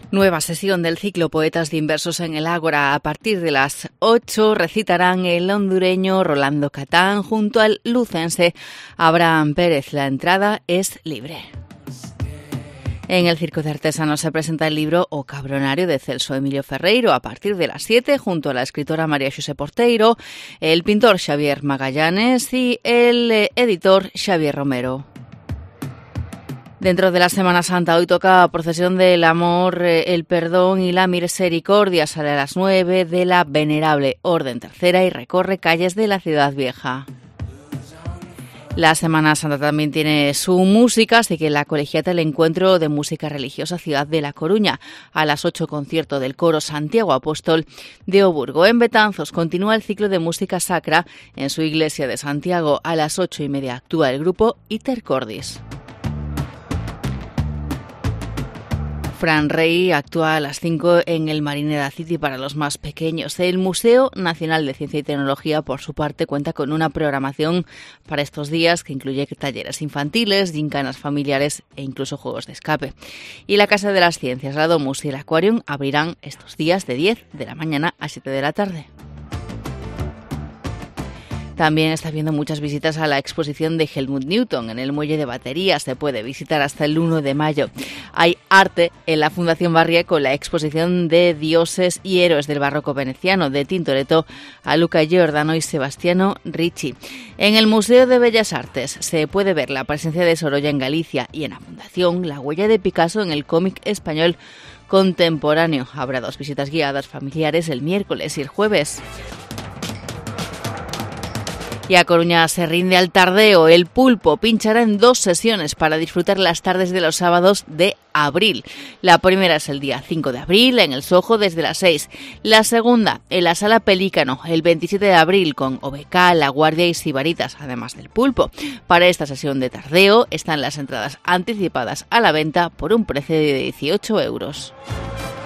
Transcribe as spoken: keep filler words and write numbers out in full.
Nueva sesión del ciclo Poetas Dinversos en el Ágora. A partir de las ocho recitarán el hondureño Rolando Catán junto al lucense Abraham Pérez. La entrada es libre. En el Circo de Artesanos se presenta el libro O Cabronario de Celso Emilio Ferreiro a partir de las siete junto a la escritora María Xosé Porteiro, el pintor Xavier Magallanes y el editor Xavier Romero. Dentro de la Semana Santa, hoy toca Procesión del Amor, el Perdón y la Misericordia. Sale a las nueve de la Venerable Orden Tercera y recorre calles de la Ciudad Vieja. La Semana Santa también tiene su música, así que la colegiata el Encuentro de Música Religiosa Ciudad de La Coruña. A las ocho, concierto del coro Santiago Apóstol de Oburgo. En Betanzos continúa el ciclo de música sacra en su iglesia de Santiago. A las ocho y media actúa el grupo Iter Cordis. Fran Rey actúa a las cinco en el Marineda City para los más pequeños. El Museo Nacional de Ciencia y Tecnología, por su parte, cuenta con una programación para estos días que incluye talleres infantiles, gincanas familiares e incluso juegos de escape. Y la Casa de las Ciencias, la Domus y el Aquarium abrirán estos días de diez de la mañana a siete de la tarde. También está habiendo muchas visitas a la exposición de Helmut Newton en el Muelle de Batería. Se puede visitar hasta el uno de mayo. Hay arte en la Fundación Barrié con la exposición de dioses y héroes del barroco veneciano de Tintoretto a Luca Giordano y Sebastiano Ricci. En el Museo de Bellas Artes se puede ver la presencia de Sorolla en Galicia y en la Fundación la huella de Picasso en el cómic español contemporáneo. Habrá dos visitas guiadas familiares el miércoles y el jueves. Y a Coruña se rinde al tardeo. El Pulpo pinchará en dos sesiones para disfrutar las tardes de los sábados de abril. La primera es el día cinco de abril en el Soho desde las seis. La segunda en la Sala Pelícano el veintisiete de abril con O B K, La Guardia y Sibaritas, además del Pulpo. Para esta sesión de tardeo están las entradas anticipadas a la venta por un precio de dieciocho euros.